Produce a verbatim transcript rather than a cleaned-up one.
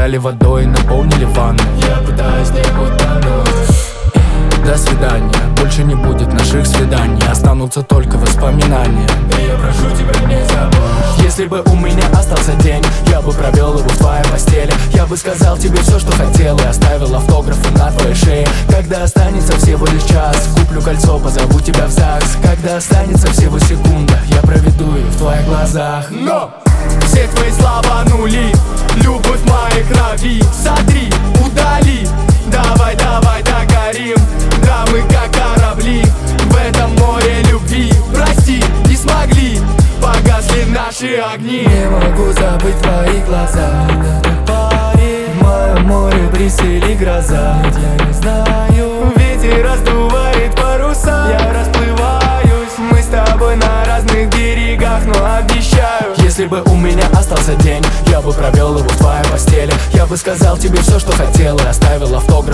накачали водой и наполнили ванну. Я пытаюсь не утонуть. До свидания, больше не будет наших свиданий, останутся только воспоминания. И я прошу тебя, не забудь. Если бы у меня остался день, я бы провел его в твоей постели. Я бы сказал тебе все, что хотел, и оставил автографы на твоей шее. Когда останется всего лишь час, куплю кольцо, позову тебя в ЗАГС. Когда останется всего секунда, я проведу ее в твоих глазах. Но все твои слова нули, любовь в моей крови. Сотри, удали, давай, давай догорим. Да, мы как корабли в этом море любви. Прости, не смогли, погасли наши огни. Не могу забыть твои глаза, в моем море бриз или гроза. Ведь я не знаю, ветер раздувает паруса. Я расплываюсь, мы с тобой на разных берегах, но обещаю, если бы у меня остался день, я бы провел его в твоей постели. Я бы сказал тебе все, что хотел, и оставил автограф